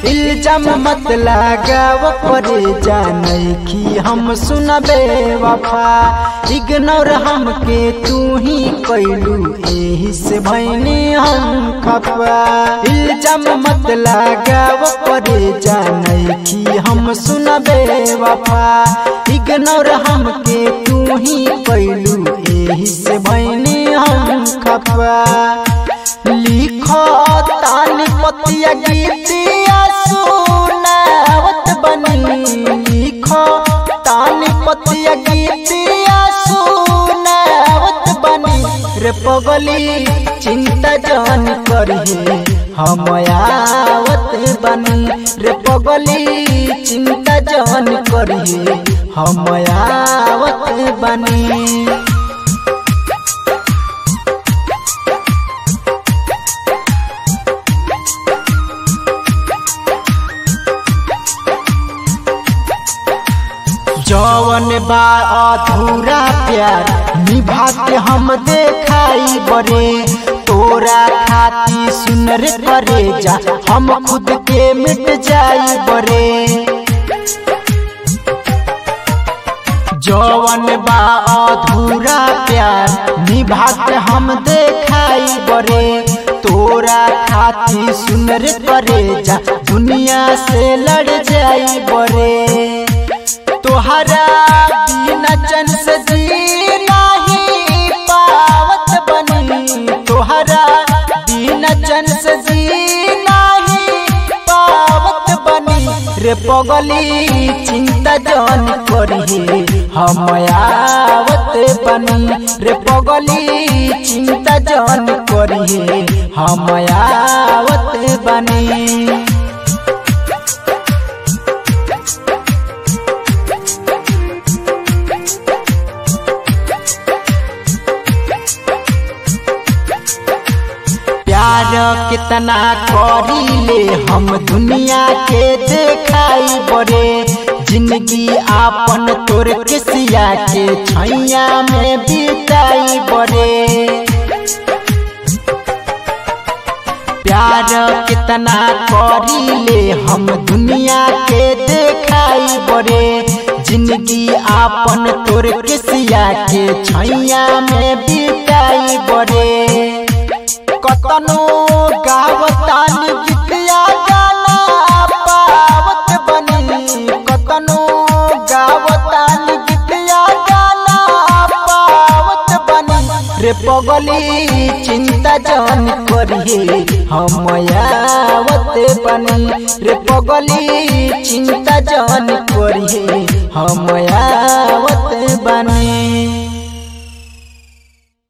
इल्जाम मत लगाव करे जाने की हम सुनबे वफा। इग्नोर हमके तू ही कैलू एही से भैनी हम खफा। इल्जाम मत लगाव करे जाने की हम सुनबे वफा। इग्नोर हमके तू ही कैलू एही से भैनी हम खफा। लिखो तानी पतिया गीतिया सुनावत बनी। लिखो तानी पतिया गीतिया सुनावत बनी। रे पगली चिंता जान करिए हम आवत बनी। रे पगली चिंता जान करिए हम आवत बनी। जवन बा अधूरा प्यार निभाते हम देखाई बरे। तोरा खाती सुन रे करे जा हम खुद के मिट जाई बरे। जवन बा अधूरा प्यार निभाते हम देखाई बरे। तोरा खाती सुन रे करे जा दुनिया से लड़ जाई बरे। तोहरा बिना चैन से जी नहीं पावत बनी। तोहरा बिना चैन से जी नहीं पावत बनी। रे पगली चिंता जान करिए हम आवत बनी। रे पगली चिंता जान करिए हम आवत बनी। प्यार कितना करीले हम दुनिया के देखाई बरे। जिंदगी आपन तोर के सिया के छैया में बिताई बरे। प्यार कितना करीले हम दुनिया के देखाई बरे। जिंदगी आपन तोर के सिया के छैया में बिताई बरे। कतनो गावतानी गीतिया गाना पावत बनी। कतनो गावतानी गीतिया गाना पावत बनी। रे पगली चिंता जान करिए हम आवत बनी। रे पगली चिंता जान करिए हम आवत बनी।